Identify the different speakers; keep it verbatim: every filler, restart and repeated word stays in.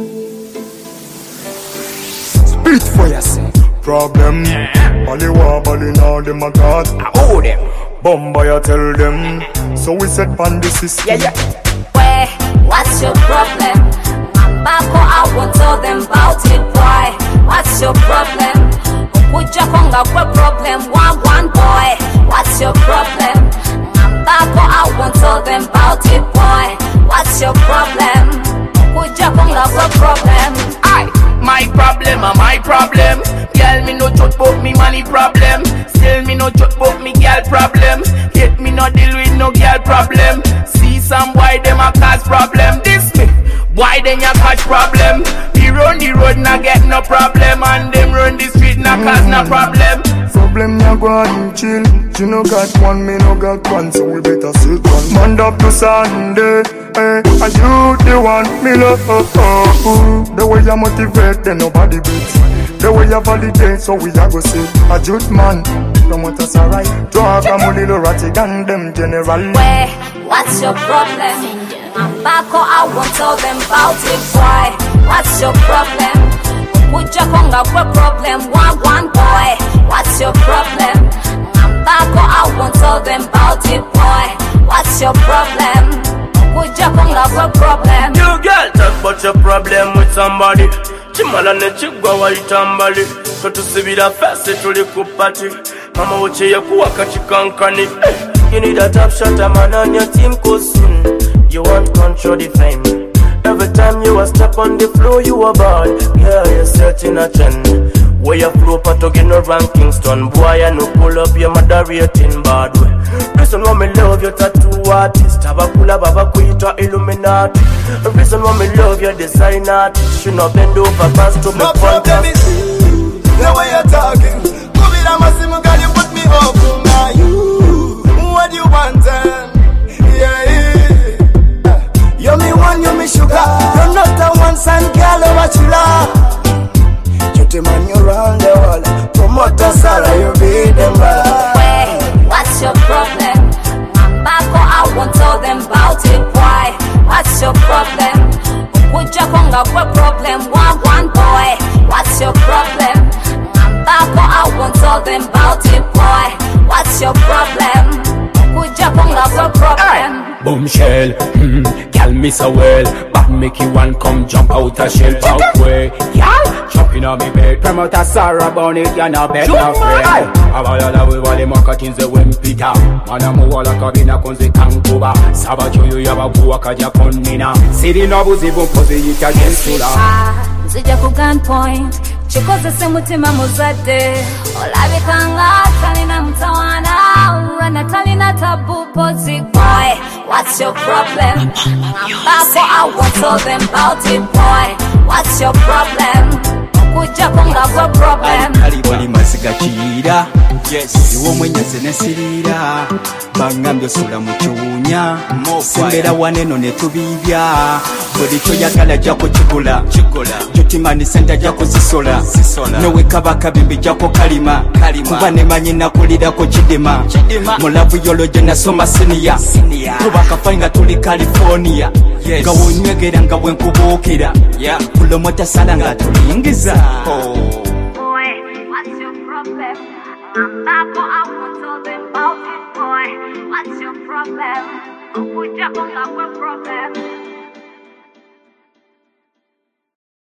Speaker 1: Spit for yourself. Problem. Bally wa bally now them a god.
Speaker 2: I owe them.
Speaker 1: Bomba ya tell them. So we set pan the system.
Speaker 2: Yeah, yeah.
Speaker 3: Where? What's your problem? Mambako, I won't tell them about it, boy. What's your problem? Ukuja konga kwa problem, one one boy. What's your problem? Mambako, I won't tell them about it, boy. What's your problem? Ukuja konga kwa problem.
Speaker 2: Aye, my problem, uh, my problem. Girl, me no joke about me money problem. Still me no joke about me girl problem. Hate me no deal with no girl problem. See some boy them a cause problem. This me, why then ya catch problem? He run the road na get no problem, and them run the street na cause no problem.
Speaker 1: Problem ya go and chill. She no got one, me no got one, so we better sit one. Monday up to Sunday, eh? And you the one me love. Oh, oh, oh. The way you motivate, then nobody beats. The way you validate, so we a go say a jute man. Come with us alright. Drag a money little ratty gang them general.
Speaker 3: Where? What's your problem? Mambako, I won't tell them about it, boy. What's your problem? Ukuja konga kwa problem, one one boy. What's your problem? Mambako, I won't tell them about it, boy. What's your problem? Ukuja konga kwa problem.
Speaker 2: You girl talk about your problem with somebody. Chimala ne chigwa wa itambali. Kotusibira fast tuli ku party. Mama uche ya kuwa kachikankani. You need a top shot, a man on your team cause soon you want control the fame. Every time you a step on the floor, you a ball. Yeah, you're setting a trend. Where you flow pa to get no rankings done. Boy, I no pull up your mother rating bad way. Reason why me love your tattoo artist. Tabakula baba kuitwa Illuminati. Reason why me love your design artist. You know bend over fast to me.
Speaker 4: My problem is you, the way you're talking. Kubira masimu girl, you put me up. Now you, what do you want then? Yeah, yeah. You're me one, you're me sugar. You're not a one-son girl, or what you love. Man, you run the world. Promoter Sarah, you beat them right.
Speaker 3: Wait, what's your problem? Mambako, I won't tell them about it, boy. What's your problem? Ukuja konga kwa problem, one one boy. What's your problem? Mambako, I won't tell them about it, boy. What's your problem? Ukuja konga kwa problem.
Speaker 5: Boomshell, mm, gal me so well. But make you one come jump out a shell out way. Gal, jumping on me bed. Promoter Sarah Bonnet, you're not better friend. Abalala we wale makatinze wempita. Mana mu wala kabina konze kankuba. Sabacho yo yabakuwa kaja konina. Siri no buzibu mpozi yita gensula.
Speaker 3: Nzija ku gunpoint. Chikoze se mutima muzadde. Olabikanga talina mtawana. Urana talina tabu pozi boy. What's your problem? Mambako, I won't tell them about it, boy. What's your problem? Ukuja konga kwa problem.
Speaker 6: Kaliboli masiga chiyira. Yes. Iwo mwenyaze nesirira. Bangambyo sula muchunya. Sembera waneno netubibya. Bodi choyagala jako chikula. Chikula. Jutimani senta jako sisola. Sisola. Nowe kabaka bimbi jako kalima. Kalima. Kuba nemanyi nakulira ko chidima. Chidima. Mulavu yolo jena soma senior. Senior. Kuba kafainga tuli California. Yes. Gawo nywegera nga bwenkubukira. Yeah. Kulomota sala nga tulingiza. Oh.
Speaker 3: Boy, what's your problem? Mambako, I won't tell them about it, boy. What's your problem? Ukuja konga kwa problem.